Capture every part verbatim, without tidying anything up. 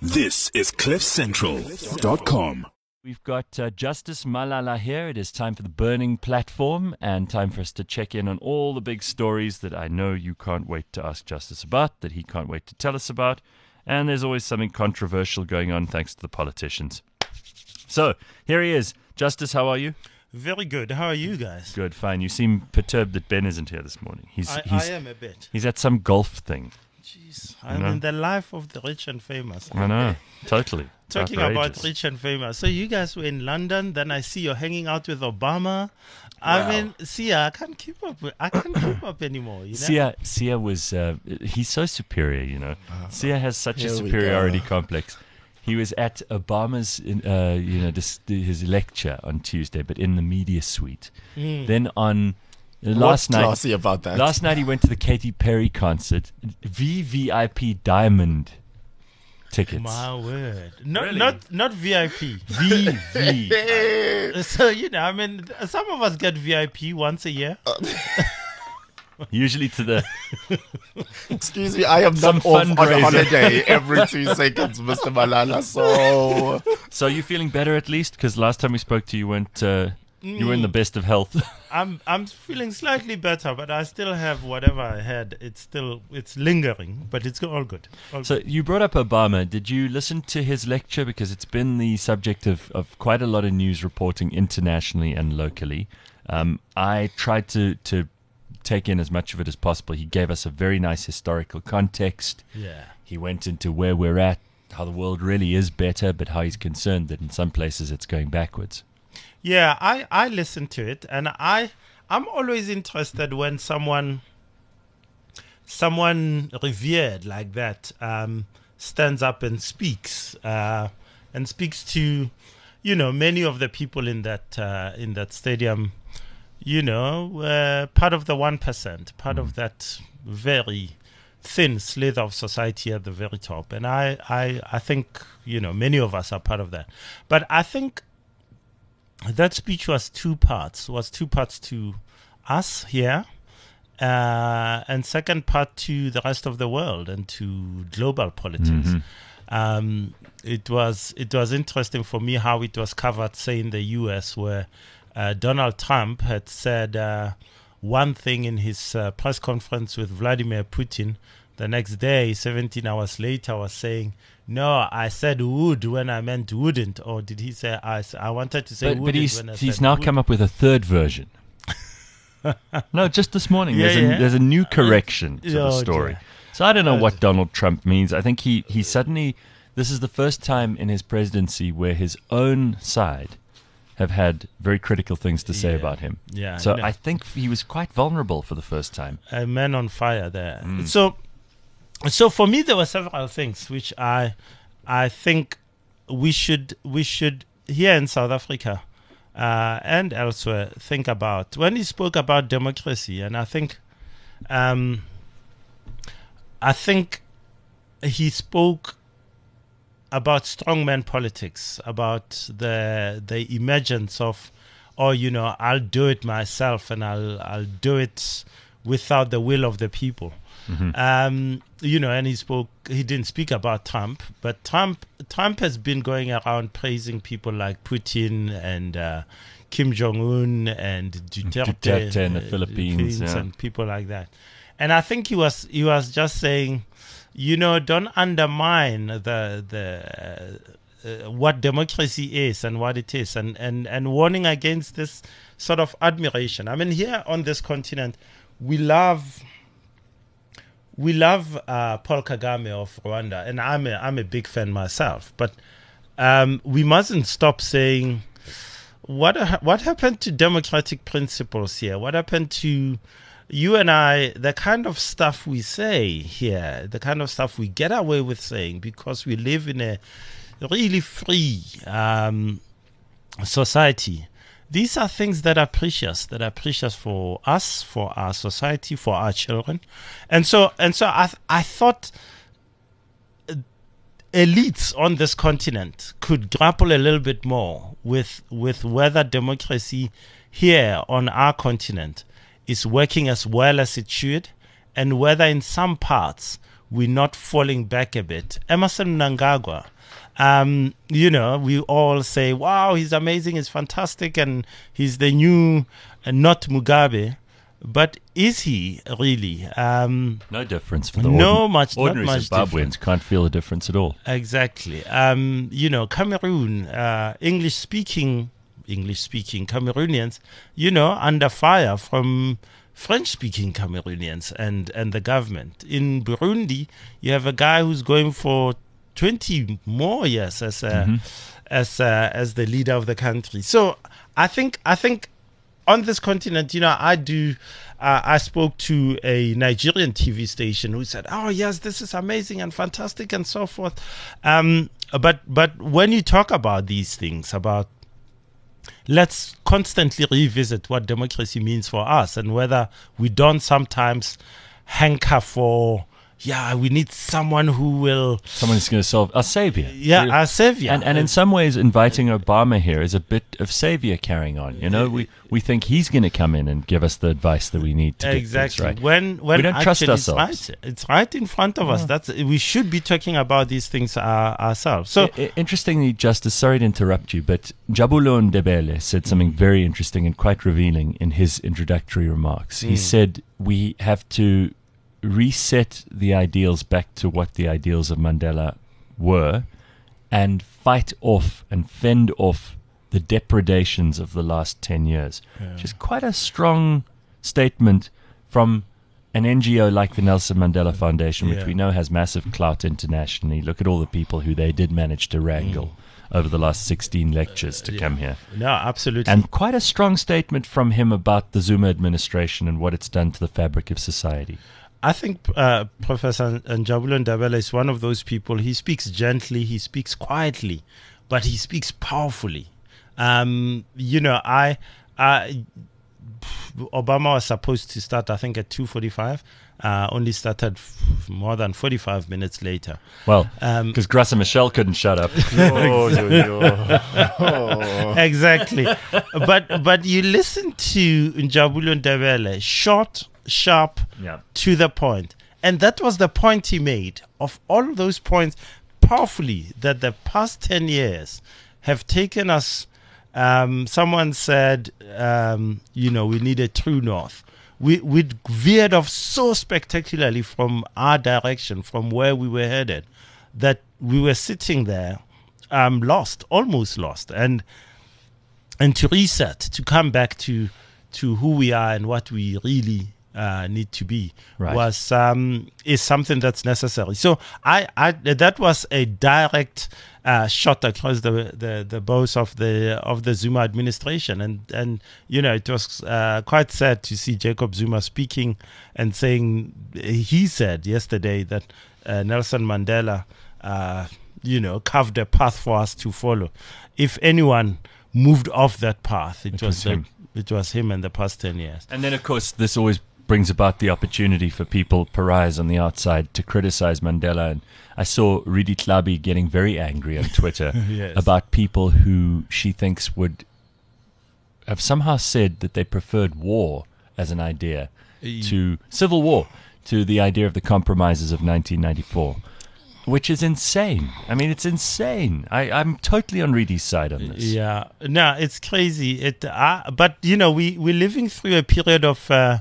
This is cliff central dot com. We've got uh, Justice Malala here. It is time for the Burning Platform and time for us to check in on all the big stories that I know you can't wait to ask Justice about, that he can't wait to tell us about. And there's always something controversial going on thanks to the politicians. So, here he is. Justice, how are you? Very good. How are you guys? Good, fine. You seem perturbed that Ben isn't here this morning. He's, I, he's, I am a bit. He's at some golf thing. Jeez, I'm know? in the life of the rich and famous. I know, totally. Talking Outrageous. about rich and famous. So you guys were in London, then I see you're hanging out with Obama. I Wow. mean, see, I can't keep up. With, I can't keep up anymore. You know? Sia, Sia was, uh, he's so superior, you know. Sia has such a Here we superiority go. complex. He was at Obama's, uh, you know, dis- his lecture on Tuesday, but in the media suite. Mm. Then on uh, last What's night, classy about that? last night he went to the Katy Perry concert, V V I P Diamond tickets. My word. Not, Really? not, not V I P. V V. So, you know, I mean, some of us get V I P once a year. Usually to the Excuse me, I am Some not off on a fundraiser. holiday every two seconds, Mister Malala. So So you feeling better at least? Because last time we spoke to you, you weren't uh, you were in the best of health. I'm I'm feeling slightly better, but I still have whatever I had. It's still it's lingering, but it's all good. All So you brought up Obama. Did you listen to his lecture? Because it's been the subject of, of quite a lot of news reporting internationally and locally. Um, I tried to, to take in as much of it as possible. He gave us a very nice historical context. Yeah. He went into where we're at, how the world really is better, but how he's concerned that in some places it's going backwards. Yeah, I, I listened to it, and I I'm always interested when someone someone revered like that um, stands up and speaks uh, and speaks to, you know, many of the people in that uh, in that stadium, you know, uh, part of the one percent, part of that very thin slither of society at the very top, and I, I I think, you know, many of us are part of that, but I think that speech was two parts, was two parts to us here, uh, and second part to the rest of the world and to global politics. Um, it was it was interesting for me how it was covered, say, in the U S, where uh, Donald Trump had said uh, one thing in his uh, press conference with Vladimir Putin. The next day, seventeen hours later, was saying, no, I said would when I meant wouldn't. Or did he say, I, s- I wanted to say But, wouldn't but he's, when I he's said now would. come up with a third version. No, just this morning. Yeah, there's, a, yeah. there's a new correction to the Oh, story. dear. So I don't know Oh, what dear. Donald Trump means. I think he, he suddenly, this is the first time in his presidency where his own side have had very critical things to say Yeah. about him. Yeah, So I know. I think he was quite vulnerable for the first time. A man on fire there. Mm. So, so for me, there were several things which I, I think we should we should here in South Africa, uh, and elsewhere think about when he spoke about democracy, and I think, um, I think he spoke about strongman politics, about the the emergence of, oh, you know, I'll do it myself, and I'll I'll do it without the will of the people. Um, you know, and he spoke. He didn't speak about Trump, but Trump Trump has been going around praising people like Putin and uh, Kim Jong Un and Duterte, Duterte in the uh, Philippines, yeah. and people like that. And I think he was he was just saying, you know, don't undermine the the uh, what democracy is and what it is, and, and, and warning against this sort of admiration. I mean, here on this continent, we love we love uh, Paul Kagame of Rwanda, and I'm a, I'm a big fan myself. But um, we mustn't stop saying, what ha- what happened to democratic principles here? What happened to you and I, the kind of stuff we say here, the kind of stuff we get away with saying because we live in a really free um, society. These are things that are precious, that are precious for us, for our society, for our children. And so, and so I, th- I thought elites on this continent could grapple a little bit more with, with whether democracy here on our continent is working as well as it should, and whether in some parts we're not falling back a bit. Emerson Mnangagwa, um, you know, we all say, wow, he's amazing, he's fantastic, and he's the new, uh, not Mugabe. But is he really? Um, no difference for the no ordin- much, ordinary not much Zimbabweans. difference. Can't feel a difference at all. Exactly. Um, you know, Cameroon, uh, English-speaking, English-speaking Cameroonians, you know, under fire from French-speaking Cameroonians and, and the government. In Burundi, you have a guy who's going for twenty more years as a, Mm-hmm. as a, as the leader of the country. So I think I think. On this continent, you know, I do. Uh, I spoke to a Nigerian T V station who said, "Oh yes, this is amazing and fantastic and so forth." Um, but but when you talk about these things, about let's constantly revisit what democracy means for us and whether we don't sometimes hanker for, yeah, we need someone who will, Someone who's going to solve our savior. yeah, We- our savior. And, and in some ways, inviting Obama here is a bit of savior carrying on. You know, we, we think he's going to come in and give us the advice that we need to get Exactly. things right. When when We don't trust actually it's ourselves. right, it's right in front of us. That's we should be talking about these things uh, ourselves. So I- I- interestingly, Justice, sorry to interrupt you, but Jabulo Ndebele said something very interesting and quite revealing in his introductory remarks. He said we have to reset the ideals back to what the ideals of Mandela were and fight off and fend off the depredations of the last ten years, which is quite a strong statement from an N G O like the Nelson Mandela Foundation, which Yeah. we know has massive clout internationally. Look at all the people who they did manage to wrangle over the last sixteen lectures to come here. no, absolutely. And quite a strong statement from him about the Zuma administration and what it's done to the fabric of society. I think uh, Professor Njabulo Ndebele is one of those people. He speaks gently, he speaks quietly, but he speaks powerfully. Um, you know, I, I, Obama was supposed to start, I think, at two forty-five. Uh, only started f- more than forty-five minutes later. Well, Um, because Graça Michel couldn't shut up. Oh, yo, yo. Exactly. but but you listen to Njabulo Ndebele, short, sharp, Yeah. to the point. And that was the point he made of all those points powerfully, that the past ten years have taken us. Um, someone said, um, you know, we need a true north. We we veered off so spectacularly from our direction, from where we were headed, that we were sitting there, um, lost, almost lost, and and to reset, to come back to to who we are and what we really uh, need to be Right. was um, is something that's necessary. So I, I that was a direct uh, shot across the, the the bows of the of the Zuma administration, and and you know it was uh, quite sad to see Jacob Zuma speaking and saying, he said yesterday that uh, Nelson Mandela uh, you know carved a path for us to follow. If anyone moved off that path, it, It was, was the- him. It was him in the past ten years. And then, of course, this always brings about the opportunity for people, pariahs on the outside, to criticize Mandela. And I saw Ridi Tlabi getting very angry on Twitter Yes. about people who she thinks would have somehow said that they preferred war as an idea to civil war, to the idea of the compromises of nineteen ninety-four. Which is insane. I mean, it's insane. I, I'm totally on Ridi's side on this. Yeah, no, it's crazy. It, uh, but you know, we we're living through a period of. Uh,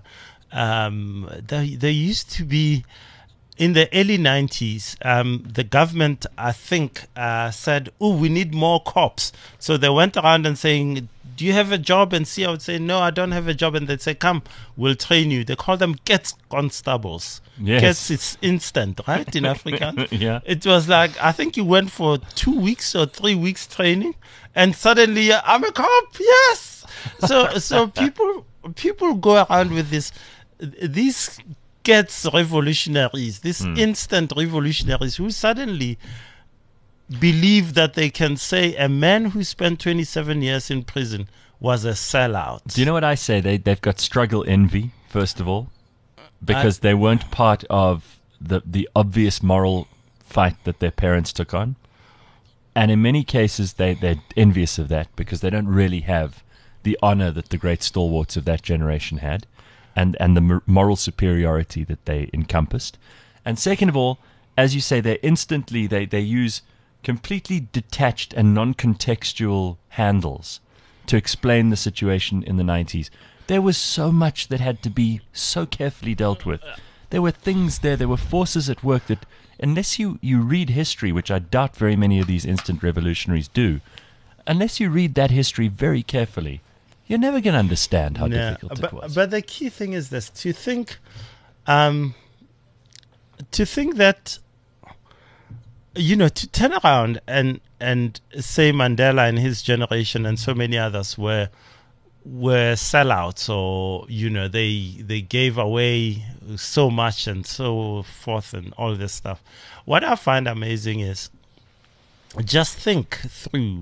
um, there, there used to be, in the early nineties, um, the government, I think, uh, said, "Oh, we need more cops." So they went around and saying, "Do you have a job?" And C I would say, "No, I don't have a job." And they'd say, "Come, we'll train you." They call them Gets constables. Yes. Gets, it's instant, right? In Afrikaans. Yeah. It was like, I think you went for two weeks or three weeks training, and suddenly uh, I'm a cop. Yes. So so people people go around with this these Gets revolutionaries, these instant revolutionaries who suddenly believe that they can say a man who spent twenty-seven years in prison was a sellout. Do you know what I say? They, they've got struggle envy, first of all, because they weren't part of the, the obvious moral fight that their parents took on. And in many cases, they, they're envious of that because they don't really have the honor that the great stalwarts of that generation had and, and the mor- moral superiority that they encompassed. And second of all, as you say, they instantly they, they use completely detached and non-contextual handles to explain the situation in the nineties. There was so much that had to be so carefully dealt with. There were things there, there were forces at work that, unless you, you read history, which I doubt very many of these instant revolutionaries do, unless you read that history very carefully, you're never going to understand how Yeah, difficult but, it was. But the key thing is this: to think, um, to think that, you know, to turn around and and say Mandela and his generation and so many others were were sellouts, or you know, they they gave away so much and so forth and all this stuff. What I find amazing is just think through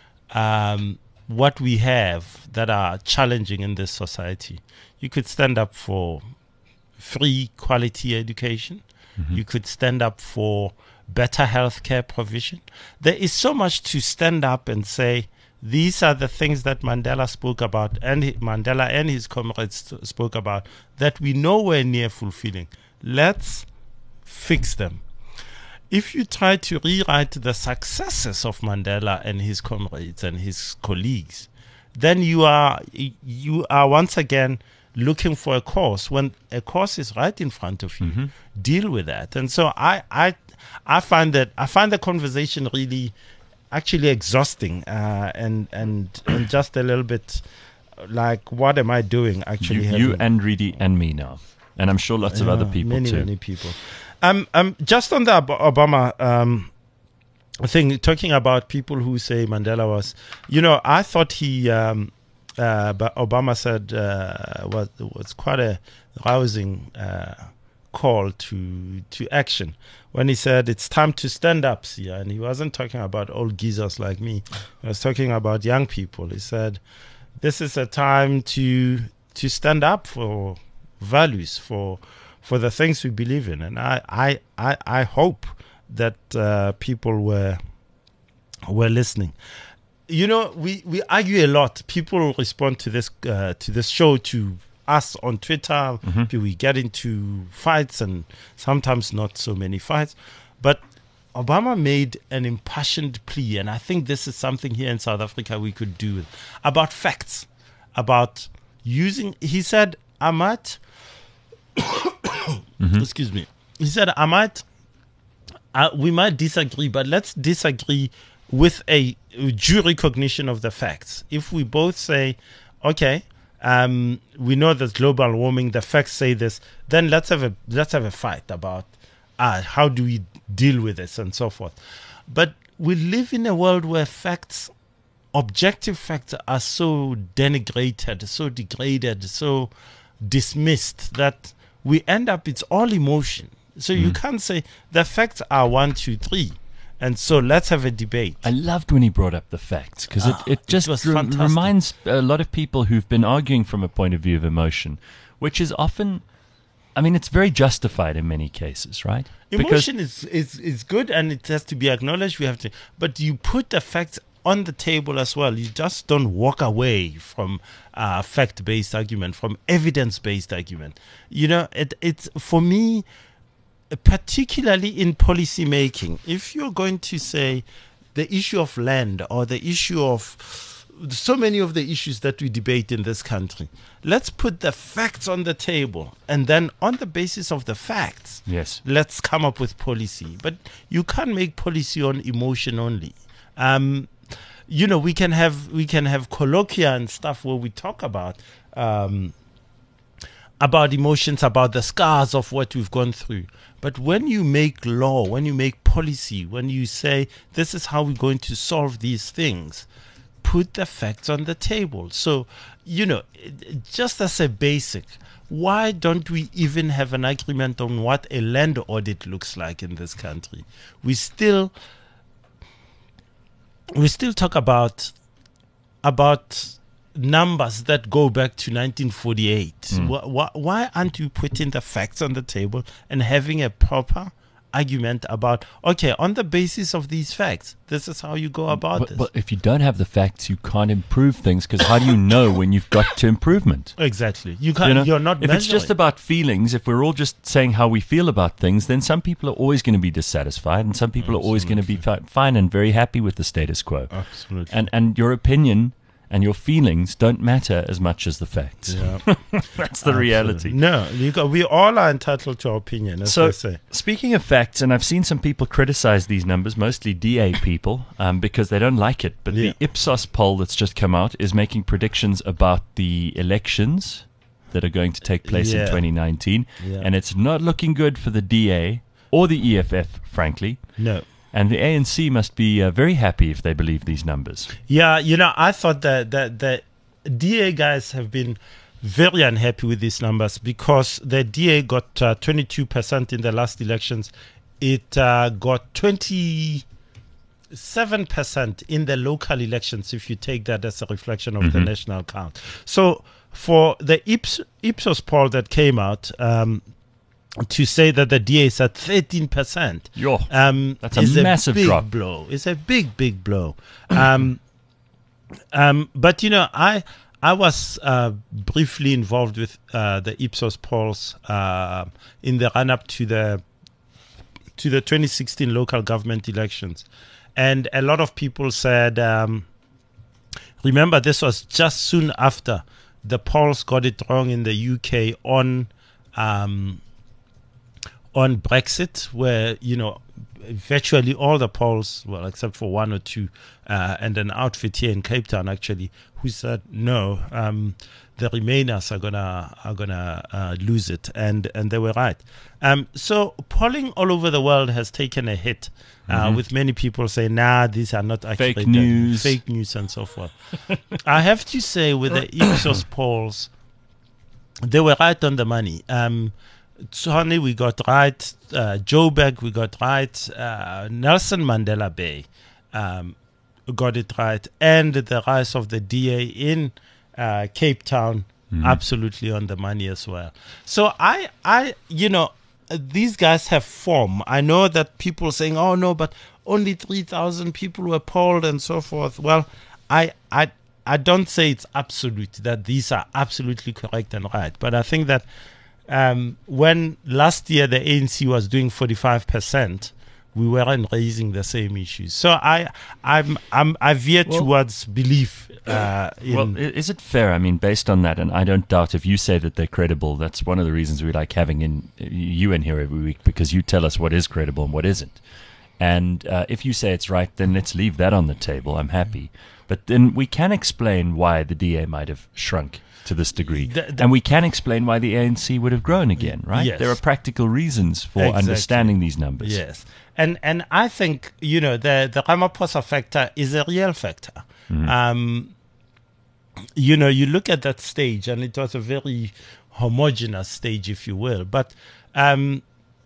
um, what we have that are challenging in this society. You could stand up for free quality education. Mm-hmm. You could stand up for better healthcare provision. There is so much to stand up and say, these are the things that Mandela spoke about, and he, Mandela and his comrades spoke about, that we nowhere near fulfilling. Let's fix them. If you try to rewrite the successes of Mandela and his comrades and his colleagues, then you are you are once again looking for a cause when a cause is right in front of you. Mm-hmm. Deal with that. And so I I I find that I find the conversation really actually exhausting uh, and and and just a little bit like, what am I doing? Actually, you, you and Reedy and me now, and I'm sure lots yeah, of other people many, too. Many people. Um, um, just on the Ob- Obama um thing, talking about people who say Mandela was, you know, I thought he, um, uh, but Obama said uh, was was quite a rousing uh, call to to action when he said it's time to stand up. See, and he wasn't talking about old geezers like me. He was talking about young people. He said this is a time to to stand up for values, for for the things we believe in, and I I I, I hope that uh, people were were listening. You know, we, we argue a lot. People respond to this uh, to this show, to us on Twitter. Mm-hmm. We get into fights, and sometimes not so many fights. But Obama made an impassioned plea, and I think this is something here in South Africa we could do, about facts, about using. He said, "I might." mm-hmm. Excuse me. He said, "I might." Uh, we might disagree, but let's disagree with a due recognition of the facts. If we both say, okay, um, we know there's global warming, the facts say this, then let's have a let's have a fight about uh, how do we deal with this and so forth. But we live in a world where facts, objective facts, are so denigrated, so degraded, so dismissed that we end up, it's all emotion. So mm. you can't say the facts are one, two, three, and so let's have a debate. I loved when he brought up the facts, because oh, it, it just it re- reminds a lot of people who've been arguing from a point of view of emotion, which is often, I mean, it's very justified in many cases, right? Emotion is, is, is good, and it has to be acknowledged. We have to, but you put the facts on the table as well. You just don't walk away from uh, fact-based argument, from evidence-based argument. You know, it, it's for me. Particularly in policy making, if you're going to say the issue of land or the issue of so many of the issues that we debate in this country, let's put the facts on the table, and then on the basis of the facts, yes, let's come up with policy. But you can't make policy on emotion only. Um, you know, we can have we can have colloquia and stuff where we talk about um, about emotions, about the scars of what we've gone through. But when you make law, when you make policy, when you say this is how we're going to solve these things, put the facts on the table. So, you know, just as a basic, why don't we even have an agreement on what a land audit looks like in this country? We still we still talk about about numbers that go back to nineteen forty-eight. Mm. Why, why aren't you putting the facts on the table and having a proper argument about, okay, on the basis of these facts, this is how you go about But, this. but if you don't have the facts, you can't improve things, because how do you know when you've got to improvement? Exactly. You can't, You know, you're not if it's just measuring. about feelings, if we're all just saying how we feel about things, then some people are always going to be dissatisfied, and some people are always going to be fi- fine and very happy with the status quo. Absolutely. And and your opinion and your feelings don't matter as much as the facts. Yeah. That's the reality. No, you got, we all are entitled to our opinion, as So, they say. speaking of facts, and I've seen some people criticize these numbers, mostly D A people, um, because they don't like it. But Yeah. the Ipsos poll that's just come out is making predictions about the elections that are going to take place Yeah. in twenty nineteen. Yeah. And it's not looking good for the D A or the E F F, frankly. No. And the A N C must be uh, very happy if they believe these numbers. Yeah, you know, I thought that that the D A guys have been very unhappy with these numbers because the D A got uh, twenty-two percent in the last elections. It uh, got twenty-seven percent in the local elections, if you take that as a reflection of the national count. So for the Ips- Ipsos poll that came out, um, to say that the D A is at thirteen percent. Yo, Um, that's a is massive big drop. blow. It's a big, big blow. Um, um, but you know, I I was uh, briefly involved with uh, the Ipsos polls uh, in the run up to the to the twenty sixteen local government elections, and a lot of people said, um, remember, this was just soon after the polls got it wrong in the U K on. Um, on Brexit, where, you know, virtually all the polls, well, except for one or two, uh, and an outfit here in Cape Town, actually, who said, no, um, the Remainers are gonna are gonna uh, lose it, and and they were right. Um, so polling all over the world has taken a hit, uh, Mm-hmm. with many people saying, nah, these are not accurate. Fake news. Fake news and so forth. I have to say, with the Ipsos polls, they were right on the money. Um, Tshwane, we got right. Uh, Joburg, we got right. Uh, Nelson Mandela Bay um, got it right. And the rise of the D A in uh, Cape Town, absolutely on the money as well. So I, I, you know, uh, these guys have form. I know that people saying, oh, no, but only three thousand people were polled and so forth. Well, I, I, I don't say it's absolute, that these are absolutely correct and right. But I think that Um, when last year the A N C was doing forty-five percent, we weren't raising the same issues. So I, I'm, I'm, I veer Well- towards belief. Uh, in, Well, i- is it fair? I mean, based on that, and I don't doubt if you say that they're credible, that's one of the reasons we like having in you in here every week, because you tell us what is credible and what isn't. And uh, if you say it's right, then let's leave that on the table. I'm happy. But then we can explain why the D A might have shrunk to this degree. The- the- and we can explain why the A N C would have grown again, right? Yes. There are practical reasons for Exactly. understanding these numbers. Yes, and and I think, you know, the the Ramaphosa factor is a real factor. Um, you know, you look at that stage, and it was a very homogeneous stage, if you will. But um,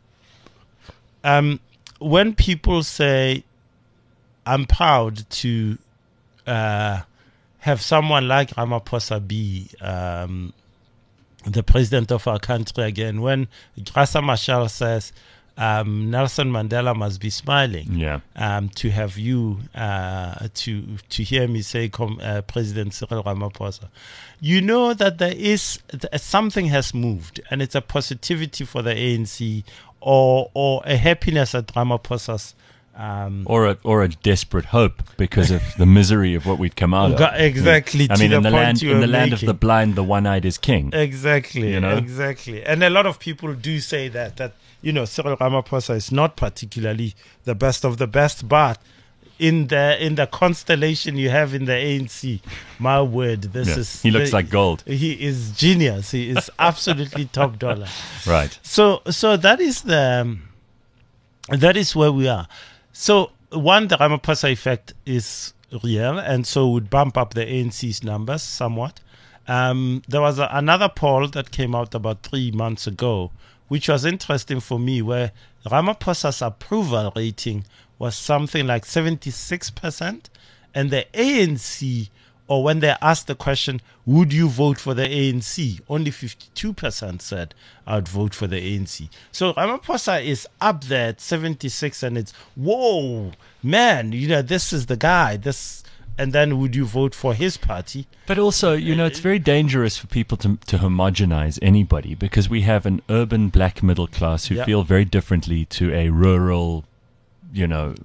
um, when people say, "I'm proud to uh, have someone like Ramaphosa be um, the president of our country again," when Graça Machel says, um, Nelson Mandela must be smiling Yeah. um, to have you, uh, to to hear me say com- uh, President Cyril Ramaphosa. You know that there is, th- something has moved, and it's a positivity for the A N C, or or a happiness at Ramaphosa's um, Or a, or a desperate hope because of the misery of what we've come out of. Got- exactly, I to mean, the in the point land, you in were the land of making. the blind, the one-eyed is king. Exactly, You know? exactly. And a lot of people do say that, that, you know, Cyril Ramaphosa is not particularly the best of the best, but in the in the constellation you have in the A N C, my word, this Yeah. is... He looks the- like gold. He is genius. He is absolutely top dollar. Right. So so that is the um, that is where we are. So one, the Ramaphosa effect is real, and so would bump up the A N C's numbers somewhat. Um, there was a, another poll that came out about three months ago, which was interesting for me, where Ramaphosa's approval rating was something like seventy-six percent, and the A N C or when they asked the question, would you vote for the A N C? Only fifty-two percent said, I would vote for the A N C. So Ramaphosa is up there at seventy-six, and it's, whoa, man, you know, this is the guy. This, and then would you vote for his party? But also, you know, it's very dangerous for people to to homogenize anybody, because we have an urban black middle class who Yeah. feel very differently to a rural, you know,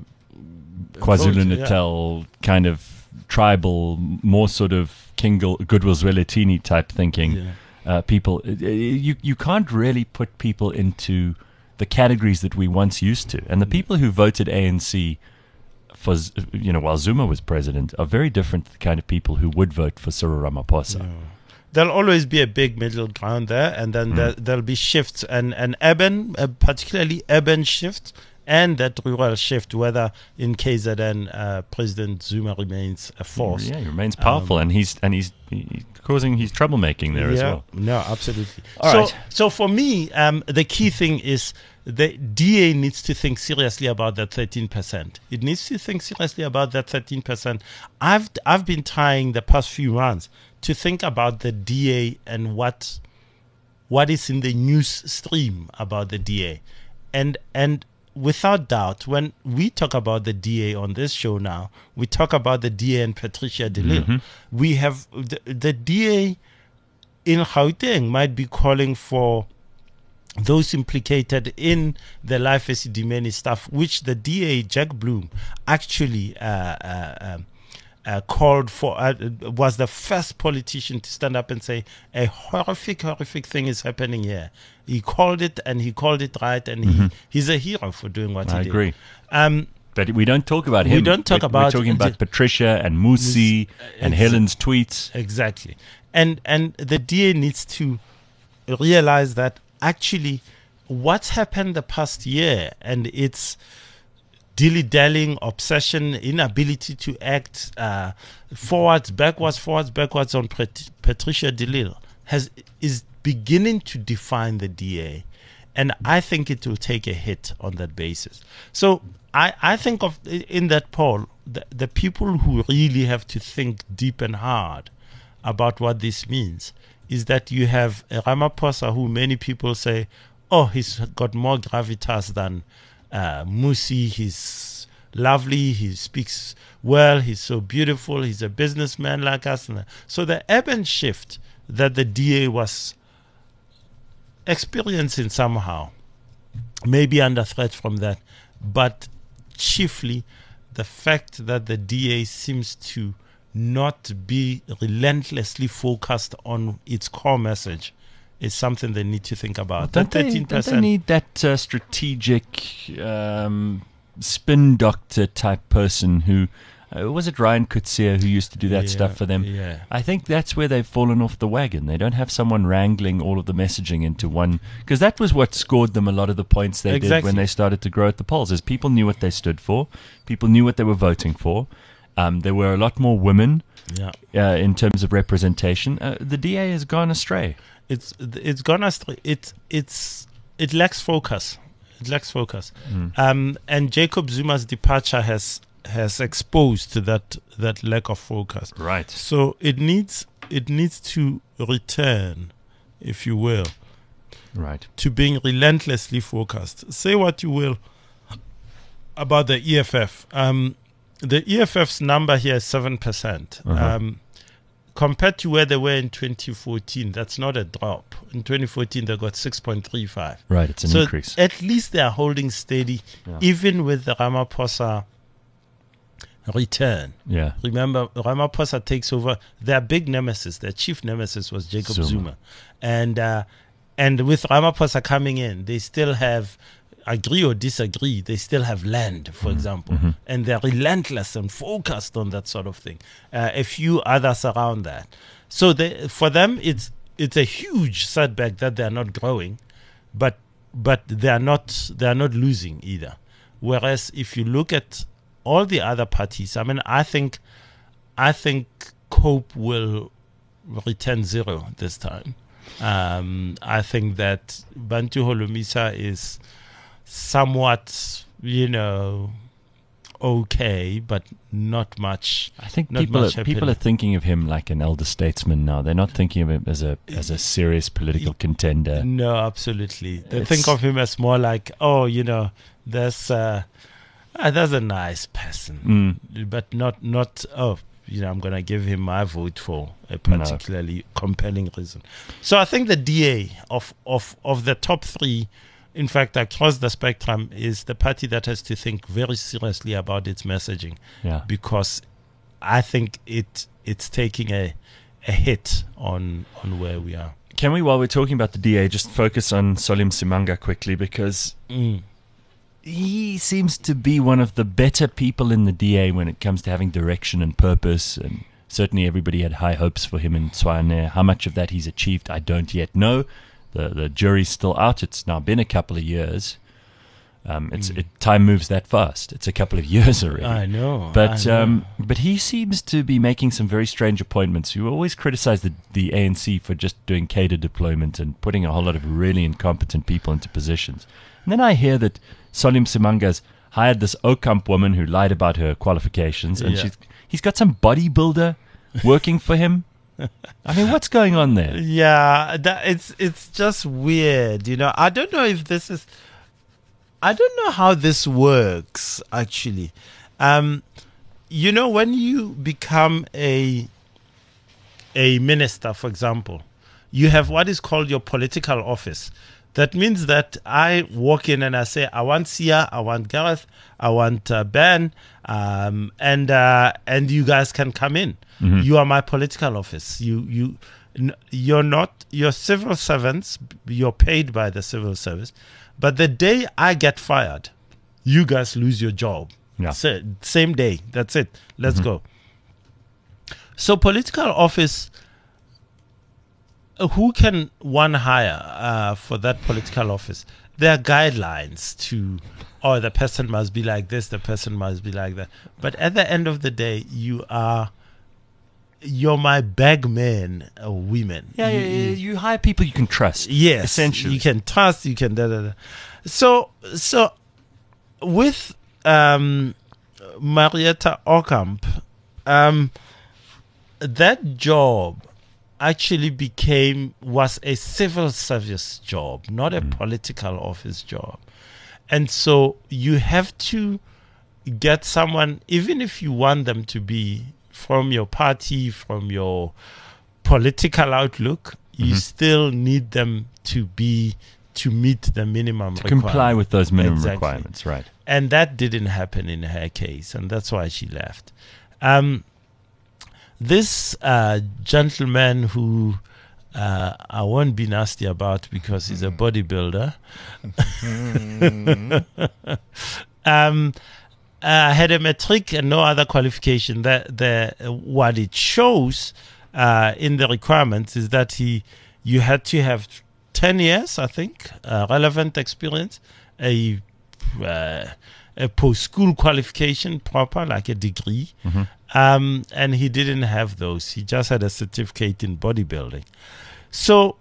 KwaZulu-Natal kind of tribal, more sort of King Goodwill-Zwelithini type thinking. Yeah. Uh, people, uh, you you can't really put people into the categories that we once used to, and the people who voted A N C for, Z- you know, while Zuma was president, are very different to the kind of people who would vote for Cyril Ramaphosa. There'll always be a big middle ground there, and then there, there'll be shifts, and, and urban, uh, particularly urban shift, and that rural shift, whether in K Z N uh, President Zuma remains a force. Yeah, he remains powerful, and he's and he's, he's causing he's troublemaking there as well. No, absolutely. All so, right. so for me, um, the key thing is the D A needs to think seriously about that thirteen percent. It needs to think seriously about that thirteen percent. I've I've been trying the past few months to think about the D A and what what is in the news stream about the D A, and and. Without doubt, when we talk about the D A on this show now, we talk about the D A and Patricia de Lille. Mm-hmm. We have the, the D A in Gauteng might be calling for those implicated in the Life Esidimeni stuff, which the D A, Jack Bloom, actually uh, uh, um, uh, called for, uh, was the first politician to stand up and say, a horrific, horrific thing is happening here. He called it, and he called it right, and Mm-hmm. he, he's a hero for doing what I he did. agree. Um, But we don't talk about We him. don't talk we're, about- We're talking about the- Patricia and Musi and Exa- Helen's tweets. Exactly. And and the D A needs to realize that actually what's happened the past year and its dilly-dallying, obsession, inability to act uh, forwards, backwards, forwards, backwards on Pat- Patricia de Lille has is beginning to define the D A. And I think it will take a hit on that basis. So I, I think of in that poll, the, the people who really have to think deep and hard about what this means is that you have a Ramaphosa who many people say, oh, he's got more gravitas than uh, Musi. He's lovely. He speaks well. He's so beautiful. He's a businessman like us. So the urban shift that the D A was experiencing somehow may be under threat from that, but chiefly the fact that the D A seems to not be relentlessly focused on its core message is something they need to think about. Don't That they, thirteen don't percent. they need that uh, strategic um, spin doctor type person who, uh, was it Ryan Kutsia who used to do that Yeah, stuff for them? yeah. I think that's where they've fallen off the wagon. They don't have someone wrangling all of the messaging into one, because that was what scored them a lot of the points they did Exactly. when they started to grow at the polls, is people knew what they stood for, people knew what they were voting for. Um, there were a lot more women Yeah. uh, in terms of representation. Uh, the D A has gone astray. It's it's gone astray. It it's it lacks focus. It lacks focus. Um, and Jacob Zuma's departure has has exposed that that lack of focus. Right. So it needs it needs to return, if you will, Right. to being relentlessly focused. Say what you will about the E F F. Um, the E F F's number here is seven percent. Uh-huh. Um, compared to where they were in twenty fourteen, that's not a drop. In twenty fourteen, they got six point three five. Right. It's an So increase. at least they are holding steady, Yeah. even with the Ramaphosa return. Yeah. Remember, Ramaphosa takes over. Their big nemesis, their chief nemesis, was Jacob Zuma. Zuma, and uh, and with Ramaphosa coming in, they still have, agree or disagree, they still have land, for example, and they're relentless and focused on that sort of thing. Uh, a few others around that, so they, for them, it's it's a huge setback that they're not growing, but but they are not they are not losing either. Whereas if you look at all the other parties, I mean, I think, I think COPE will return zero this time. Um, I think that Bantu Holomisa is somewhat, you know, okay, but not much. I think not people much are, people are happening. thinking of him like an elder statesman now. They're not thinking of him as a as a serious political contender. No, absolutely. They It's- think of him as more like, oh, you know, there's uh, uh, there's a nice person, Mm. but not not oh, you know, I'm gonna give him my vote for a particularly compelling reason. So I think the D A of of of the top three, in fact, across the spectrum, is the party that has to think very seriously about its messaging, Yeah. because I think it it's taking a a hit on on where we are. Can we, while we're talking about the D A, just focus on Solim Simanga quickly, because Mm. he seems to be one of the better people in the D A when it comes to having direction and purpose, and certainly everybody had high hopes for him in Tshwane. How much of that he's achieved, I don't yet know. The the jury's still out. It's now been a couple of years. Um, it's it, time moves that fast. It's a couple of years already. I know, But I know. um, but he seems to be making some very strange appointments. You always criticize the the A N C for just doing cadre deployment and putting a whole lot of really incompetent people into positions. And then I hear that Solim Simanga's hired this Okamp woman who lied about her qualifications, and Yeah. she's he's got some bodybuilder working for him. I mean, what's going on there? Yeah, that it's it's just weird, you know. I don't know if this is. I don't know how this works actually. Um, you know, when you become a a minister, for example, you have what is called your political office. That means that I walk in and I say, I want Sia, I want Gareth, I want uh, Ben, um, and uh, and you guys can come in. You are my political office. You you n- you're not you're civil servants. You're paid by the civil service, but the day I get fired, you guys lose your job. Yeah. Sa- same day. That's it. Let's go. So political office. Uh, Who can one hire uh, for that political office? There are guidelines to, oh, the person must be like this, the person must be like that. But at the end of the day, you are, you're my bagman, uh, women. Yeah, You- yeah, yeah, you- you hire people you can trust. Yes, essentially. you can trust. You can da da da. So so with um, Marietta Okamp, um, that job actually became was a civil service job, not a political office job, and so you have to get someone, even if you want them to be from your party, from your political outlook, you still need them to be to meet the minimum To comply requirement. with those minimum Exactly. requirements, right? And that didn't happen in her case, and that's why she left. Um, this uh, gentleman who uh, I won't be nasty about because he's a bodybuilder, um, uh, had a matric and no other qualification. The, the, what it shows uh, in the requirements is that he you had to have ten years, I think, uh, relevant experience, a uh, a post-school qualification proper, like a degree, um, and he didn't have those. He just had a certificate in bodybuilding. So,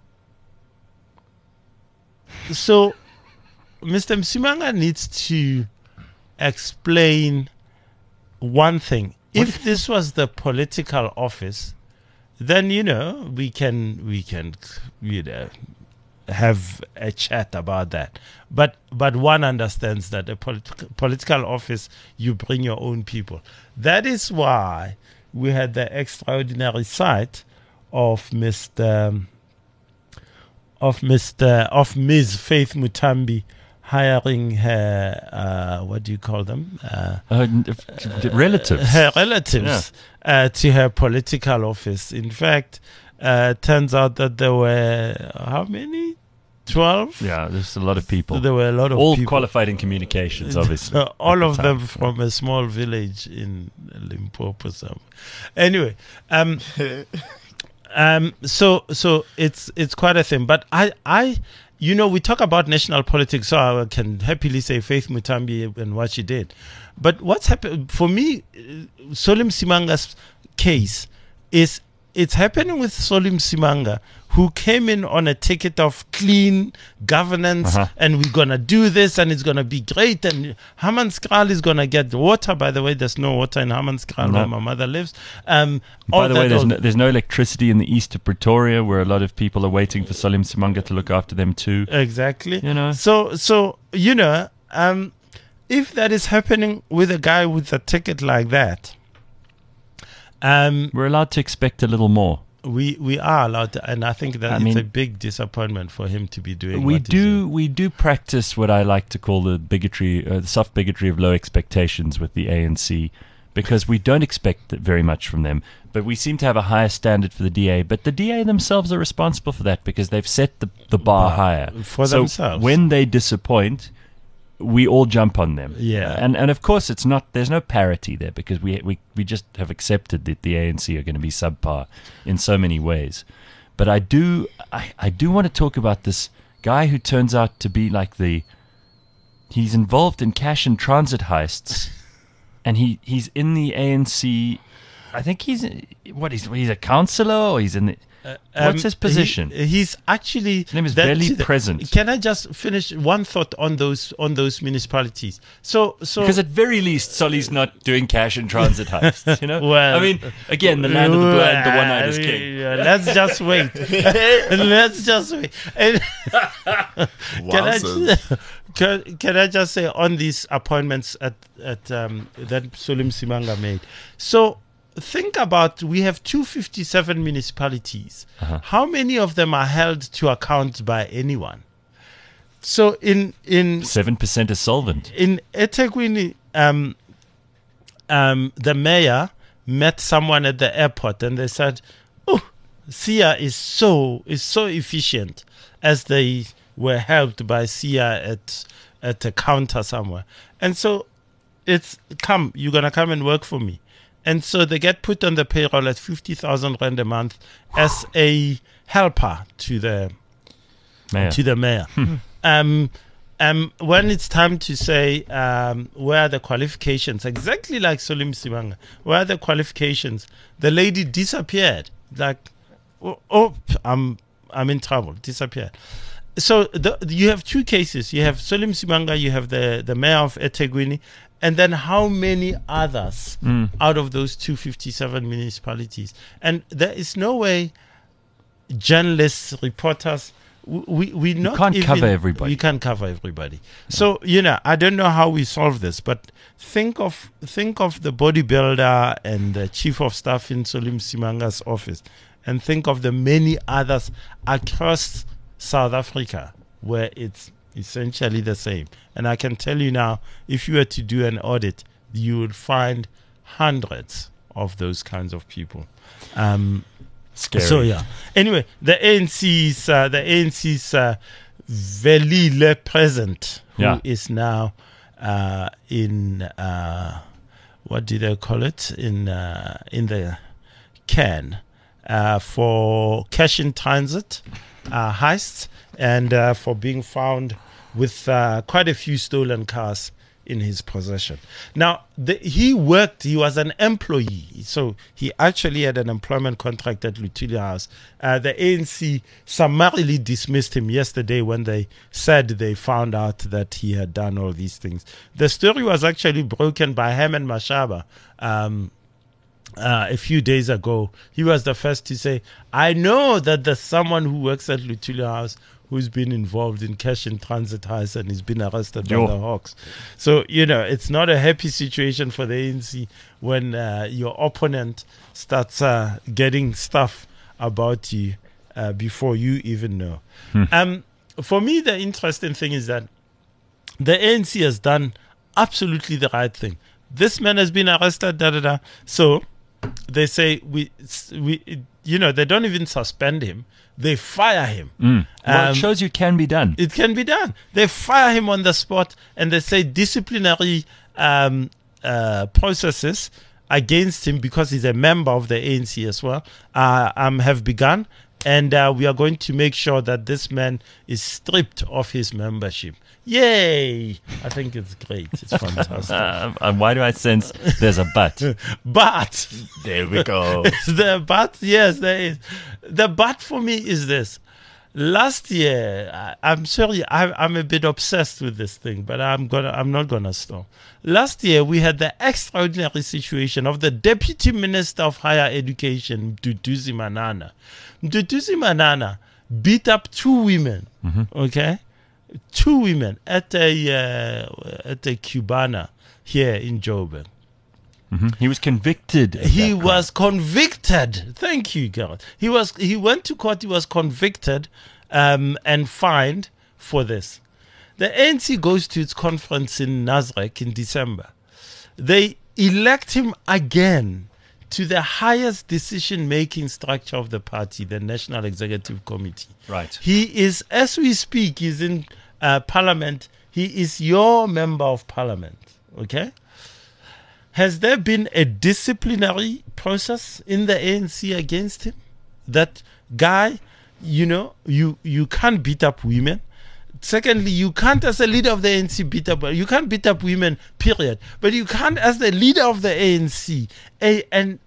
so Mister Msimanga needs to explain one thing. If this was the political office, then you know we can we can you know have a chat about that. But but one understands that a polit- political office, you bring your own people. That is why we had the extraordinary sight of Mister of Mister of Miz Faith Mutambi hiring her uh, what do you call them uh, Uh, n- f- d- relatives. her relatives uh, to her political office. In fact, uh, turns out that there were how many? Twelve. Yeah, there's a lot of people. There were a lot of All people. qualified in communications, obviously. All at of the them time. from a small village in Limpopo. Somewhere. Anyway, um, um, so so it's it's quite a thing. But I I. You know, we talk about national politics, so I can happily say Faith Mutambi and what she did. But what's happened for me, uh, Solim Simanga's case is it's happening with Solim Simanga who came in on a ticket of clean governance, Uh-huh. and we're going to do this, and it's going to be great, and Hammanskraal is going to get water. By the way, there's no water in Hammanskraal No. where my mother lives. Um, By all the way, that- there's all- no, there's no electricity in the east of Pretoria, where a lot of people are waiting for Salim Simanga to look after them too. Exactly. You know? So, so you know, um, if that is happening with a guy with a ticket like that, um, We're allowed to expect a little more. we we are allowed to, and I think that I it's mean- a big disappointment for him to be doing. We what he's do doing. we do practice what I like to call the bigotry, uh, the soft bigotry of low expectations with the A N C, because we don't expect that very much from them. But we seem to have a higher standard for the D A. But the D A themselves are responsible for that because they've set the, the bar Bar higher for so themselves. when they disappoint, we all jump on them. Yeah. and and of course it's not. There's no parity there because we we we just have accepted that the A N C are going to be subpar in so many ways. But I do I, I do want to talk about this guy who turns out to be like the he's involved in cash and transit heists, and he he's in the A N C. I think he's what he's he's a councillor or he's in the. What's his Um, position? he- he's actually. His name is that- barely the- present. Can I just finish one thought on those on those municipalities? So, so Because at very least, Solly's not doing cash and transit heists, you know? Well, I mean, again, the land of the blind, the one-eyed is I king. mean, yeah, let's just wait. Let's just wait. And can, I Wowzers. just, can, can I just say on these appointments at, at um, that Salim Simanga made? So think about, we have two hundred fifty-seven municipalities. Uh-huh. How many of them are held to account by anyone? So in in Seven percent is solvent. in eThekwini, um, um, the mayor met someone at the airport, and they said, "Oh, Sia is so is so efficient," as they were helped by Sia at at a counter somewhere. And so it's come, you're gonna come and work for me. And so they get put on the payroll at fifty thousand rand a month as a helper to the Mayor. to the mayor. um, um, when it's time to say um, where are the qualifications, exactly like Salim Simanga, where are the qualifications? The lady disappeared. Like, oh, oh I'm I'm in trouble. Disappeared. So the, you have two cases. You have Salim Simanga. You have the the mayor of eThekwini. And then how many others Mm. out of those two hundred fifty-seven municipalities? And there is no way journalists, reporters, w- we we not can't even, cover everybody. We can't cover everybody. So you know, I don't know how we solve this, but think of think of the bodybuilder and the chief of staff in Salim Simanga's office, and think of the many others across South Africa where it's essentially the same. And I can tell you now, if you were to do an audit, you would find hundreds of those kinds of people. Um, Scary. so yeah. Anyway, the A N C's uh, the A N C's uh, Velile President, who is Yeah. now uh, in uh, what do they call it in uh, in the can uh, for cash in transit uh, heists, and uh, for being found with uh, quite a few stolen cars in his possession. Now, the, he worked, he was an employee, so he actually had an employment contract at Lutulia House. Uh, the A N C summarily dismissed him yesterday when they said they found out that he had done all these things. The story was actually broken by Herman Mashaba um, uh, a few days ago. He was the first to say, I know that there's someone who works at Lutulia House who's been involved in cash in transit heists and he's been arrested Yo. by the Hawks. So, you know, it's not a happy situation for the A N C when uh, your opponent starts uh, getting stuff about you uh, before you even know. Hmm. Um, for me, the interesting thing is that the A N C has done absolutely the right thing. This man has been arrested, da da da. So they say, we, we, you know, they don't even suspend him. They fire him. Mm. Well, Um, it shows you can be done. It can be done. They fire him on the spot, and they say disciplinary um, uh, processes against him because he's a member of the A N C as well uh, um, have begun, and uh, we are going to make sure that this man is stripped of his membership. Yay! I think it's great. It's fantastic. Uh, and why do I sense there's a but? But There we go. the but yes, there is. The but for me is this. Last year, I, I'm sorry, I, I'm a bit obsessed with this thing, but I'm gonna, I'm not gonna stop. Last year, we had the extraordinary situation of the Deputy Minister of Higher Education, Mduduzi Manana. Mduduzi Manana beat up two women. Okay, two women at a uh, at a Cubana here in Joburg. Mhm. He was convicted. of He that crime. was convicted. Thank you, Gareth. He was. He went to court. He was convicted um, and fined for this. The A N C goes to its conference in Nasrec in December. They elect him again to the highest decision-making structure of the party, the National Executive Committee. Right. He is, as we speak, he's in uh, Parliament. He is your member of Parliament. Okay. Has there been a disciplinary process in the A N C against him? That guy, you know, you, you can't beat up women. Secondly, you can't, as a leader of the A N C, beat up. You can't beat up women, period. But you can't, as the leader of the A N C, a and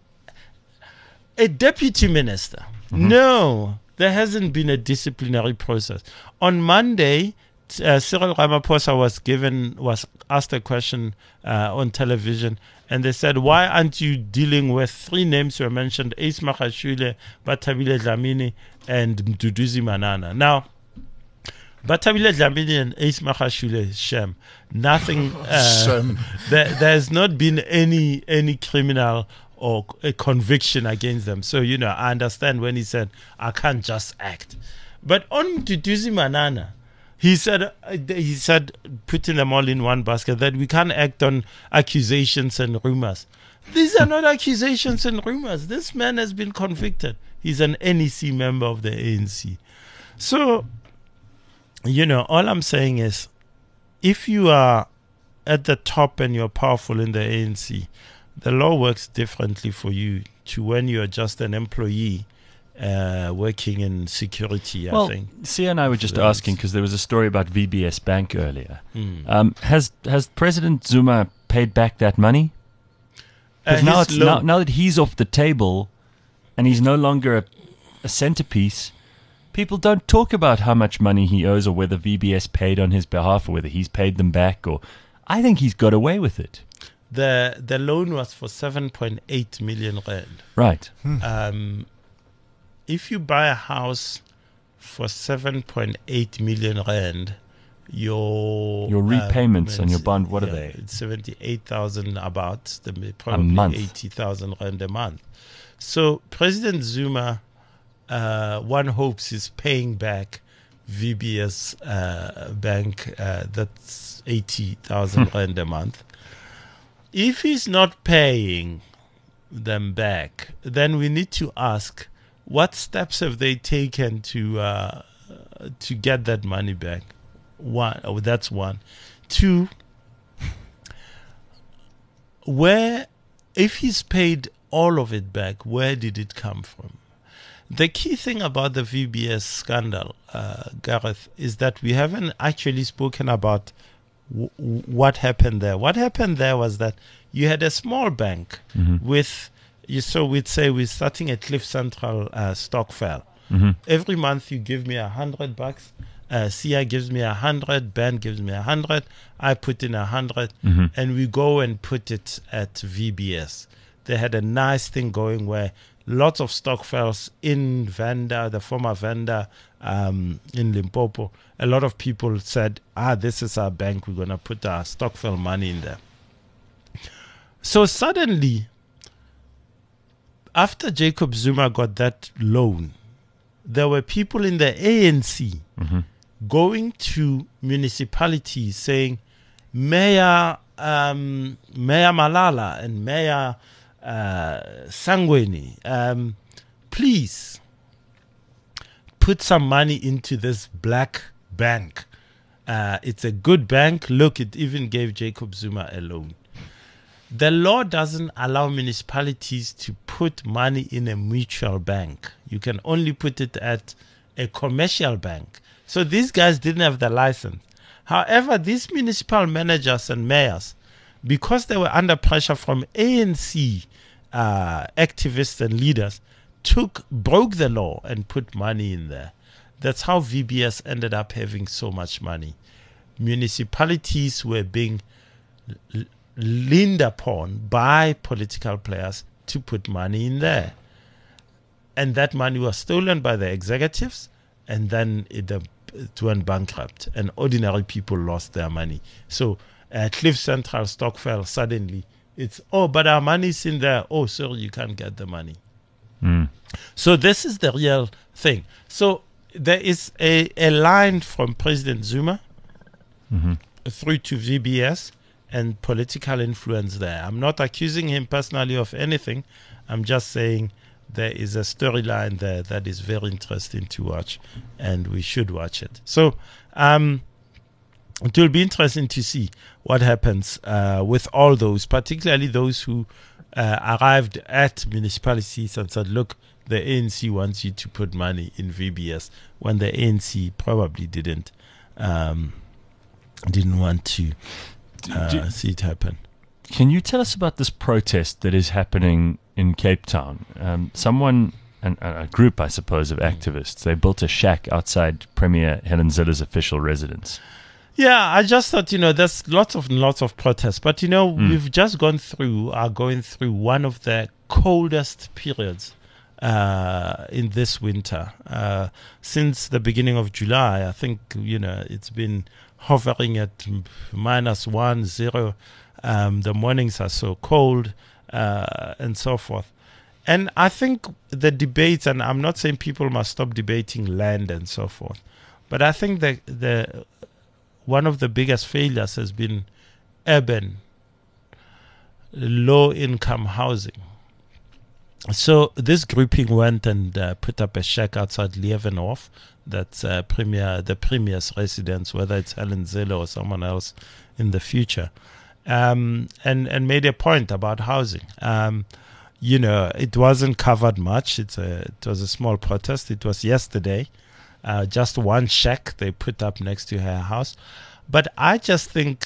a deputy minister. No, there hasn't been a disciplinary process. On Monday, uh, Cyril Ramaphosa was given was asked a question uh, on television, and they said, "Why aren't you dealing with three names who were mentioned: Ace Magashule, Bathabile Dlamini, and Mduduzi Manana?" Now, Bathabile Dlamini and Ace Magashule, shame. Nothing. Uh, Shame. there, there's not been any any criminal or a conviction against them. So, you know, I understand when he said, I can't just act. But on Mduduzi Manana, he said, uh, he said, putting them all in one basket, that we can't act on accusations and rumors. These are not accusations and rumors. This man has been convicted. He's an N E C member of the A N C. So, you know, all I'm saying is, if you are at the top and you're powerful in the A N C, the law works differently for you to when you're just an employee uh, working in security, I Well, think. Sia and I were just That's- asking because there was a story about V B S Bank earlier. Mm. Um, has has President Zuma paid back that money? Uh, Because now, his it's, now, loan- now that he's off the table and he's no longer a, a centerpiece, people don't talk about how much money he owes or whether V B S paid on his behalf or whether he's paid them back. Or I think he's got away with it. the the loan was for seven point eight million rand. Right. Um, if you buy a house for seven point eight million rand, your Your repayments um, on your it's- bond, what are yeah, they? It's seventy-eight thousand about, the, probably month. eighty thousand rand a month. So President Zuma, uh, one hopes, is paying back V B S uh, Bank, uh, that's eighty thousand rand a month. If he's not paying them back, then we need to ask, what steps have they taken to uh, to get that money back? One, oh, that's one. Two, where, if he's paid all of it back, where did it come from? The key thing about the V B S scandal, uh, Gareth, is that we haven't actually spoken about w- w- what happened there. What happened there was that you had a small bank with, you so we'd say we're starting at Cliff Central uh, Stockfell. Every month you give me a hundred bucks. Uh, Sia gives me a hundred, Ben gives me a hundred, I put in a hundred, and we go and put it at V B S. They had a nice thing going where lots of Stockfells in Venda, the former Venda um, in Limpopo, a lot of people said, ah, this is our bank, we're going to put our Stockfell money in there. So suddenly, after Jacob Zuma got that loan, there were people in the A N C going to municipalities saying, Mayor um, Mayor Malala and Mayor uh, Sangweni, um, please put some money into this black bank. Uh, it's a good bank. Look, it even gave Jacob Zuma a loan. The law doesn't allow municipalities to put money in a mutual bank. You can only put it at a commercial bank. So these guys didn't have the license. However, these municipal managers and mayors, because they were under pressure from A N C uh, activists and leaders, took broke the law and put money in there. That's how V B S ended up having so much money. Municipalities were being l- leaned upon by political players to put money in there. And that money was stolen by the executives, and then it, uh, it went bankrupt, and ordinary people lost their money. So uh, Cliff Central stock fell suddenly. It's, oh, but our money's in there. Oh, sorry, you can't get the money. Mm. So this is the real thing. So there is a, a line from President Zuma Mm-hmm. through to V B S and political influence there. I'm not accusing him personally of anything. I'm just saying there is a storyline there that is very interesting to watch, and we should watch it. So um, it will be interesting to see what happens uh, with all those, particularly those who uh, arrived at municipalities and said, look, the A N C wants you to put money in V B S, when the A N C probably didn't um, didn't want to uh, Do- see it happen. Can you tell us about this protest that is happening in Cape Town? Um, someone, an, a group, I suppose, of activists, they built a shack outside Premier Helen Zille's official residence. Yeah, I just thought, you know, there's lots of lots of protests, but you know, Mm. we've just gone through, are going through one of the coldest periods uh, in this winter. Uh, since the beginning of July, I think, you know, it's been hovering at m- minus one, zero. Um, the mornings are so cold, uh, and so forth. And I think the debates, and I'm not saying people must stop debating land and so forth, but I think the the one of the biggest failures has been urban, low-income housing. So this grouping went and uh, put up a shack outside Leeuwenhof. That's uh, premier, the premier's residence, whether it's Helen Zille or someone else in the future, um, and and made a point about housing. Um, you know, it wasn't covered much. It's a it was a small protest. It was yesterday. Uh, just one shack they put up next to her house. But I just think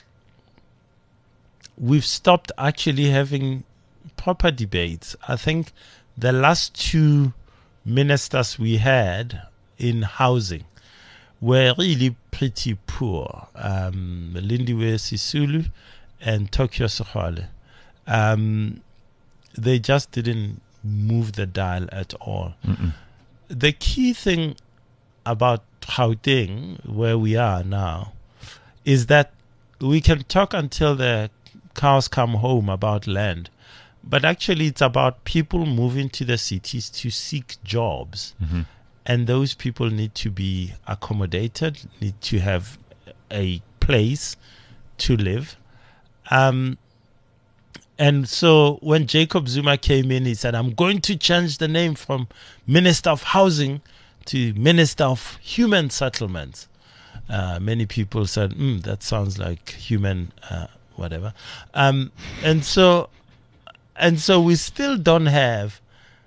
we've stopped actually having proper debates. I think the last two ministers we had in housing were really pretty poor. Um, Lindiwe Sisulu and Tokyo Sehole. Um, they just didn't move the dial at all. Mm-mm. The key thing about Gauteng, where we are now, is that we can talk until the cows come home about land, but actually it's about people moving to the cities to seek jobs. Mm-hmm. And those people need to be accommodated, need to have a place to live. Um, and so when Jacob Zuma came in, he said, I'm going to change the name from Minister of Housing to Minister of Human Settlements. Uh, many people said, mm, that sounds like human, uh, whatever. Um, and so, and so we still don't have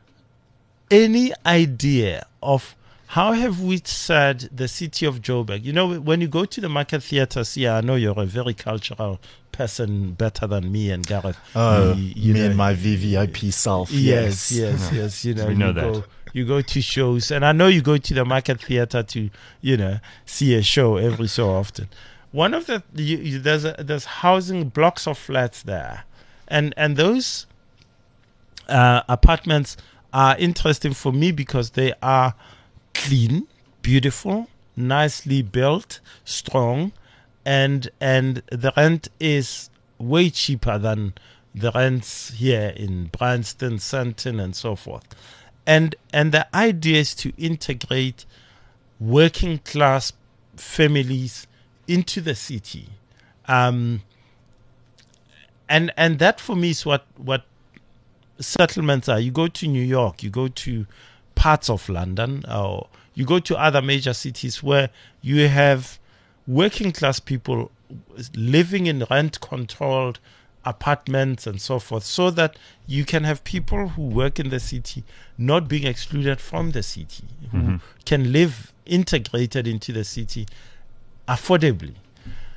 any idea of how have we said the city of Joburg. You know, when you go to the Market Theatre, see, I know you're a very cultural person, better than me and Gareth. Oh, you, you me know, and my V V I P self. Yes, Yes, yes, yes. You know, We know you that. Go, you go to shows, and I know you go to the Market Theatre to, you know, see a show every so often. One of the you, you, there's a, there's housing blocks of flats there, and and those uh, apartments are interesting for me because they are clean, beautiful, nicely built, strong, and and the rent is way cheaper than the rents here in Bryanston, Sandton, and so forth. And and the idea is to integrate working class families into the city, um, and and that for me is what what settlements are. You go to New York, you go to parts of London, or you go to other major cities where you have working class people living in rent controlled apartments and so forth, so that you can have people who work in the city not being excluded from the city, who Mm-hmm. can live integrated into the city affordably.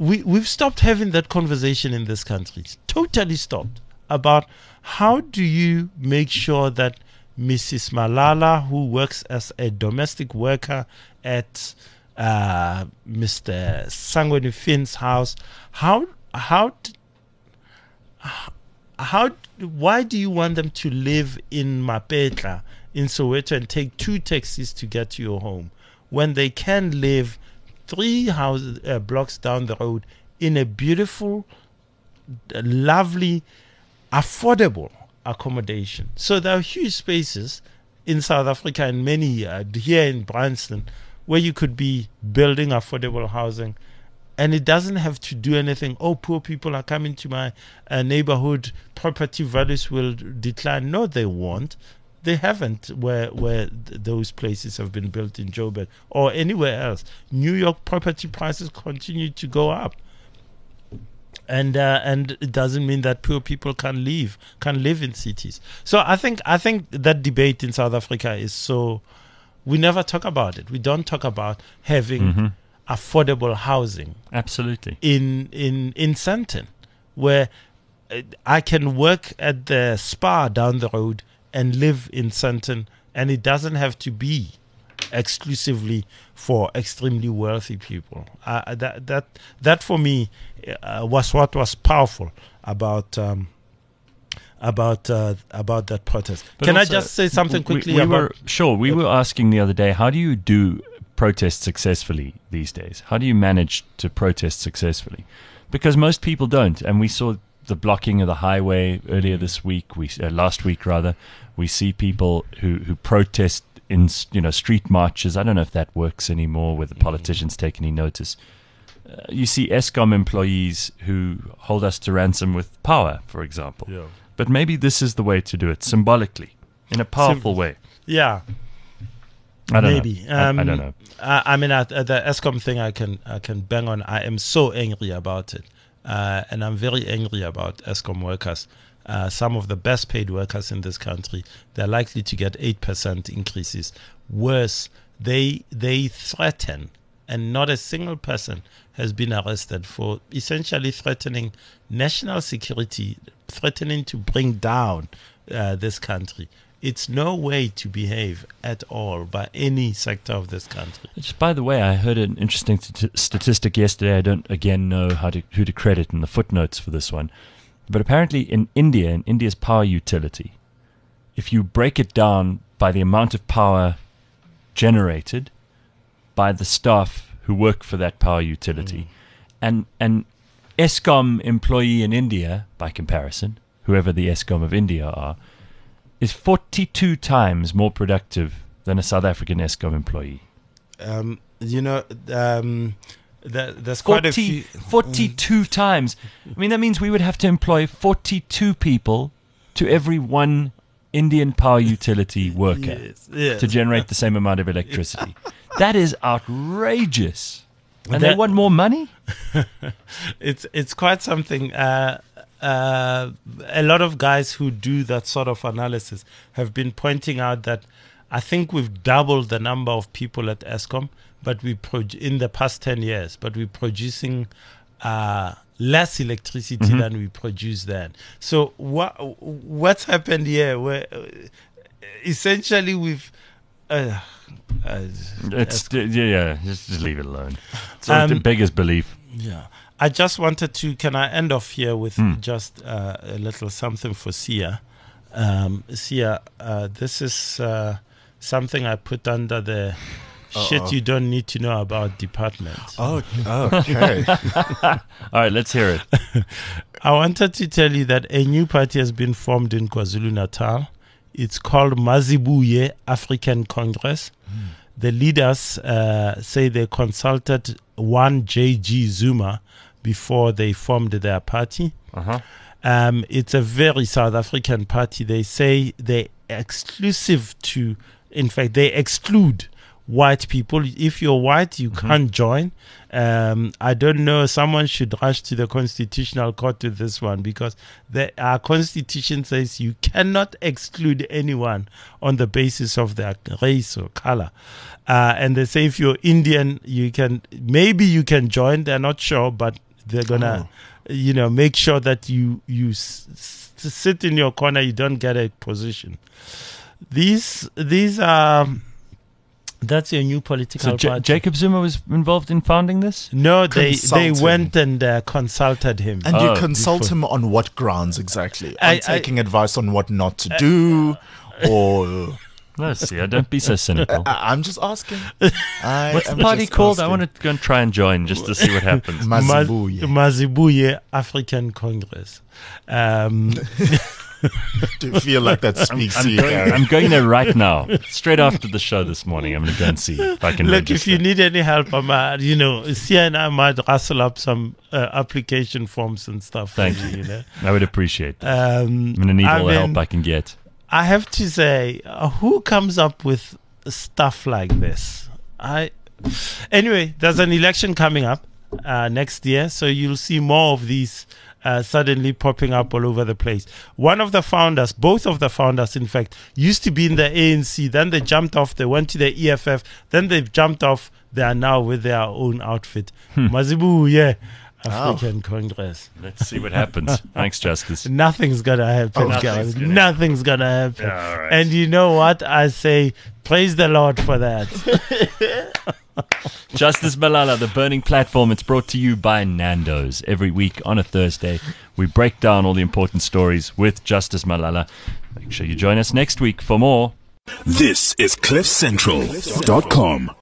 we we've stopped having that conversation in this country. It's totally stopped about how do you make sure that Missus Malala, who works as a domestic worker at uh, Mister Sangweni Finn's house, how how how why do you want them to live in Mapetla in Soweto and take two taxis to get to your home when they can live three houses uh, blocks down the road in a beautiful, lovely, affordable accommodation? So there are huge spaces in South Africa and many uh, here in Bryanston where you could be building affordable housing, and it doesn't have to do anything. Oh, poor people are coming to my uh, neighborhood, property values will decline. No, they won't. They haven't where where th- those places have been built in Joburg or anywhere else. New York property prices continue to go up. And uh, and it doesn't mean that poor people can live can live in cities. So I think I think that debate in South Africa is so, we never talk about it. We don't talk about having Mm-hmm. affordable housing Absolutely. in in in Sandton, where uh, I can work at the spa down the road and live in Sandton, and it doesn't have to be exclusively for extremely wealthy people. Uh, that that that for me uh, was what was powerful about um, about uh, about that protest. But Can also, I just say something we- quickly we about? were, sure, we were asking the other day, how do you do protest successfully these days? How do you manage to protest successfully? Because most people don't, and we saw the blocking of the highway earlier this week. We uh, last week rather. We see people who who protest in you know street marches. I don't know if that works anymore, whether politicians take any notice. Uh, you see ESCOM employees who hold us to ransom with power, for example. Yeah. But maybe this is the way to do it, symbolically, in a powerful Sym- way. Yeah. I don't Maybe. know. I, I Um, don't know. I, I mean, at, at the ESCOM thing, I can I can bang on. I am so angry about it, uh, and I'm very angry about ESCOM workers. Uh, some of the best paid workers in this country, they're likely to get eight percent increases. Worse, they they threaten, and not a single person has been arrested for essentially threatening national security, threatening to bring down uh, this country. It's no way to behave at all by any sector of this country. Just by the way, I heard an interesting st- statistic yesterday. I don't again know how to who to credit in the footnotes for this one, but apparently in India, in India's power utility, if you break it down by the amount of power generated by the staff who work for that power utility, and an ESCOM employee in India, by comparison, whoever the ESCOM of India are, is forty-two times more productive than a South African ESCOM employee. Um, you know, um, there, there's quite a forty, few. forty-two times. I mean, that means we would have to employ forty-two people to every one Indian power utility worker Yes, yes. to generate the same amount of electricity. That is outrageous. And they That- want more money? it's it's quite something. Uh, uh, a lot of guys who do that sort of analysis have been pointing out that I think we've doubled the number of people at ESCOM, but we pro- in the past ten years, but we're producing uh, less electricity Mm-hmm. than we produced then. So what what's happened here? Where uh, essentially we've uh, uh, It's yeah, yeah. Just, just leave it alone. It's um, Um, beggars belief. Yeah. I just wanted to, can I end off here with Mm. just uh, a little something for Sia? Um, Sia, uh, this is uh, something I put under the shit you don't need to know about department. Oh, okay. All right, let's hear it. I wanted to tell you that a new party has been formed in KwaZulu-Natal. It's called Mazibuye African Congress. The leaders uh, say they consulted one J G Zuma before they formed their party. Uh-huh. Um, it's a very South African party. They say they exclusive to, in fact, they exclude white people. If you're white, you Mm-hmm. can't join. Um, I don't know. Someone should rush to the Constitutional Court with this one, because the, our Constitution says you cannot exclude anyone on the basis of their race or color. Uh, and they say if you're Indian, you can, maybe you can join. They're not sure, but They're gonna, you know, make sure that you you s- s- sit in your corner. You don't get a position. These these are. That's your new political So J- party. Jacob Zuma was involved in founding this? No, they they Consulting. went and uh, consulted him. And Oh, you consult before. him on what grounds exactly? I- On taking advice on what not to do, or Let's see. Don't be so cynical. I- I'm just asking. I What's the am party just called? I asking. want to go and try and join just to see what happens. Ma- Mazibuye. Mazibuye African Congress. Um, Do you feel like that speaks to I'm you, going, Gary? I'm going there right now. Straight after the show this morning, I'm going to go and see if I can Look, register. if you need any help, I'm, uh, you know, Sia and I might rustle up some uh, application forms and stuff. Thank for you. You know? I would appreciate that. Um, I'm going to need I all the help mean, I can get. I have to say, uh, who comes up with stuff like this? I anyway. There's an election coming up uh, next year, so you'll see more of these uh, suddenly popping up all over the place. One of the founders, both of the founders, in fact, used to be in the A N C. Then they jumped off. They went to the E F F. Then they jumped off. They are now with their own outfit. Mazibu, yeah. African Congress. Let's see what happens. Thanks, Justice. Nothing's gonna happen, nothing's guys. gonna Nothing's gonna happen. Yeah, all right. And you know what? I say, praise the Lord for that. Justice Malala, the Burning Platform. It's brought to you by Nando's. Every week on a Thursday, we break down all the important stories with Justice Malala. Make sure you join us next week for more. This is cliff central dot com.